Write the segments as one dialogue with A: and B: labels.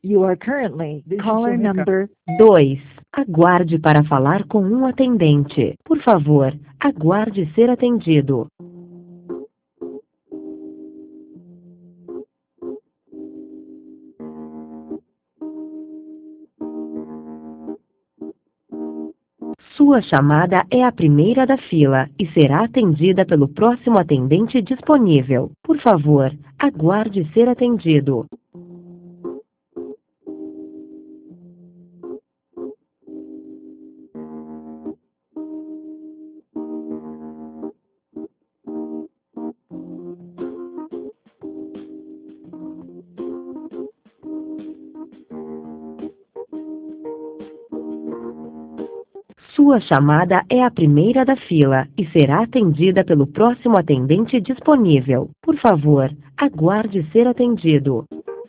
A: You are currently caller number
B: 2. Aguarde para falar com um atendente. Por favor, aguarde ser atendido. Sua chamada é a primeira da fila e será atendida pelo próximo atendente disponível. Por favor, aguarde ser atendido. Sua chamada é a primeira da fila e será atendida pelo próximo atendente disponível. Por favor, aguarde ser atendido.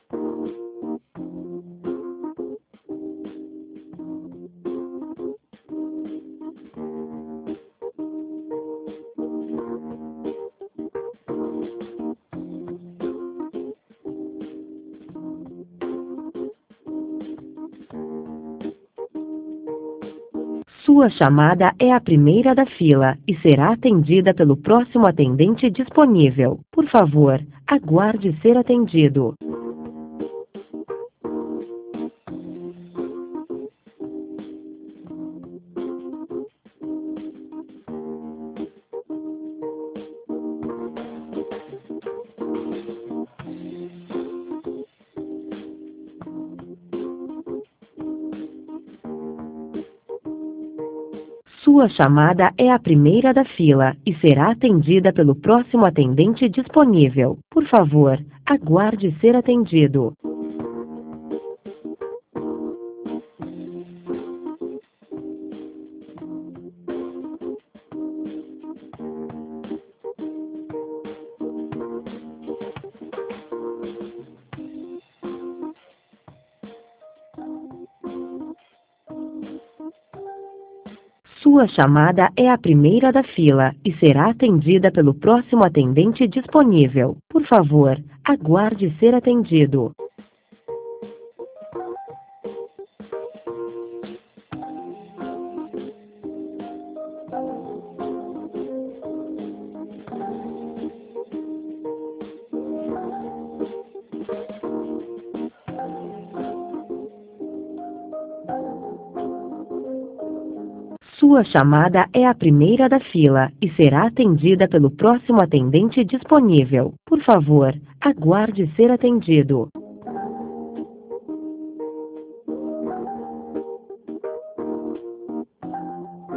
B: Sua chamada é a primeira da fila e será atendida pelo próximo atendente disponível. Por favor, aguarde ser atendido. Sua chamada é a primeira da fila e será atendida pelo próximo atendente disponível. Por favor, aguarde ser atendido. Sua chamada é a primeira da fila e será atendida pelo próximo atendente disponível. Por favor, aguarde ser atendido. Sua chamada é a primeira da fila e será atendida pelo próximo atendente disponível. Por favor, aguarde ser atendido.